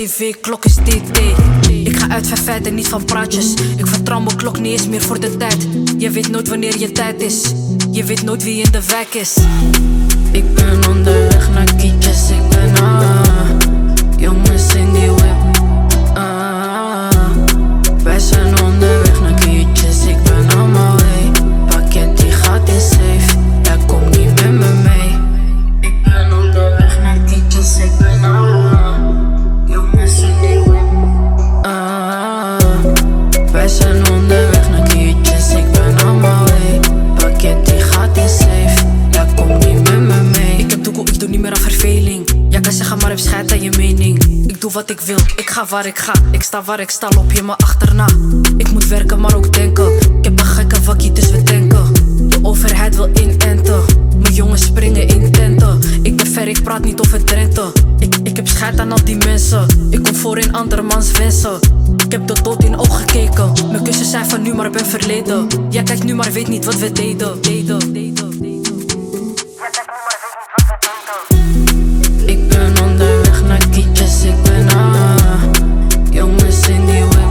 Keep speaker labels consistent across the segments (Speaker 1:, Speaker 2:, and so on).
Speaker 1: privé, klok is TT. Ik ga uit van feiten, niet van praatjes. Ik vertrouw mijn klok niet eens meer voor de tijd. Je weet nooit wanneer je tijd is. Je weet nooit wie in de wijk is. Ik ben onderweg naar kietjes, ik ben jongens in die whip. Wij zijn onderweg naar kietjes, ik ben on my way. Pakket die gaat in safe, jij komt niet met me mee. Ik ben onderweg naar kietjes, ik ben jongens in die whip. Wij zijn onderweg naar kietjes, ik ben on my way. Pakket die gaat in safe, jij komt niet met me mee. Ik heb doekoe, ik doe niet meer aan verveling. Jij kan zeggen maar heb scheid aan je mening. Ik doe wat ik wil, ik ga waar ik ga. Ik sta waar ik sta, loop je me achterna. Ik moet werken maar ook denken. Ik heb een gekke wakkie dus we tanken. De overheid wil inenten. Mijn jongens springen in tenten. Ik ben ver, ik praat niet over Drenthe. Ik heb scheid aan al die mensen. Ik kom voor in andermans wensen. Ik heb de dood in oog gekeken. Mijn kussen zijn van nu maar ben verleden. Jij kijkt nu maar weet niet wat we deden. Ik ben onderweg naar kietjes, ik ben jongens in die whip.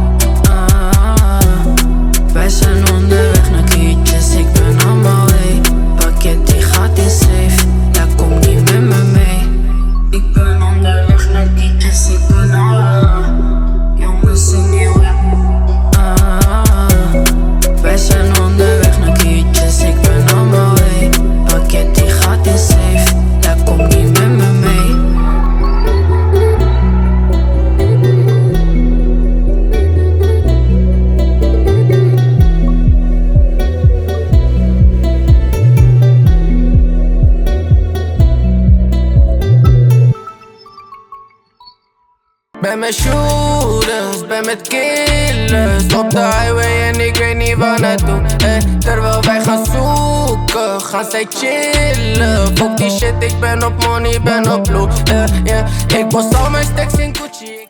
Speaker 1: Wij zijn onderweg naar kietjes, ik ben on my way. Pakket die gaat in safe, jij komt niet met me mee. Ik ben onderweg naar kietjes, ik ben jongens in die whip. Wij zijn onderweg naar kietjes, ik ben on my way. Pakket die gaat in safe, jij komt niet met me mee.
Speaker 2: Ben met shooters, ben met killers. Op de highway en ik weet niet waar naartoe. Terwijl wij gaan zoeken, gaan zij chillen. Fuck die shit, ik ben op money, ben op blue. Ik post al mijn stacks in Gucci.